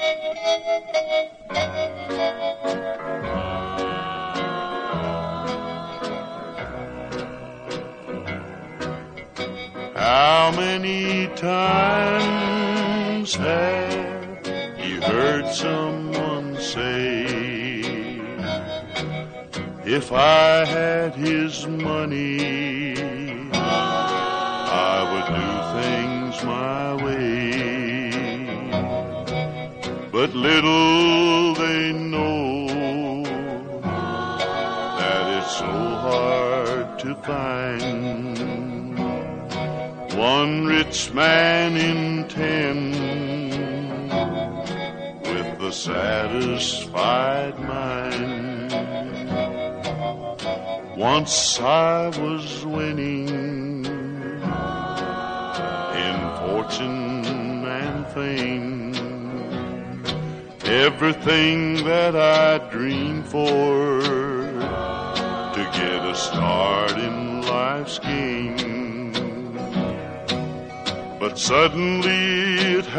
How many times have you heard someone say, if I had his money, I would do things my way. But little they know that it's so hard to find one rich man in 10 with the satisfied mind. Once I was winning in fortune and fame, everything that I dreamed for to get a start in life's game. But suddenly it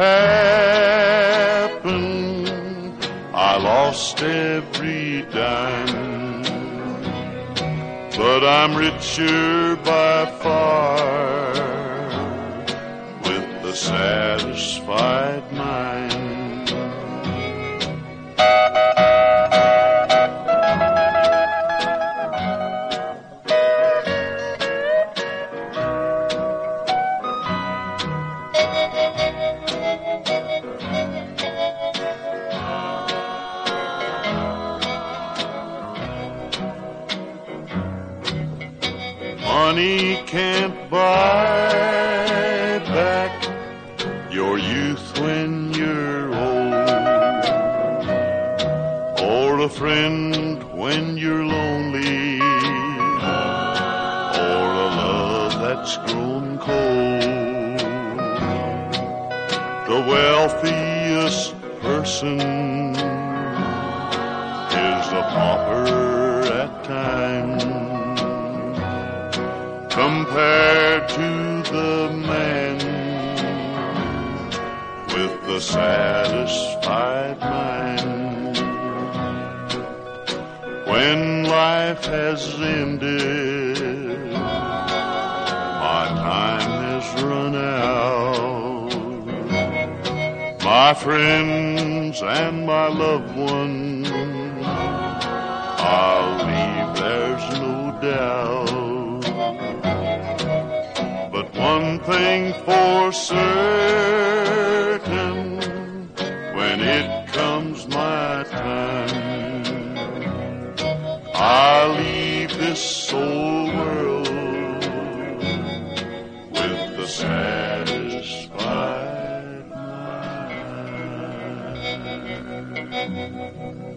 happened, I lost every dime. But I'm richer by far with the satisfied mind. Money can't buy back your youth when you're old, or a friend when you're lonely, or a love that's grown cold. The wealthiest person is a pauper at times, compared to the man with the satisfied mind. When life has ended, my time has run out. My friends and my loved ones I'll leave, there's no doubt. One thing for certain, when it comes my time, I'll leave this old world with the satisfied mind.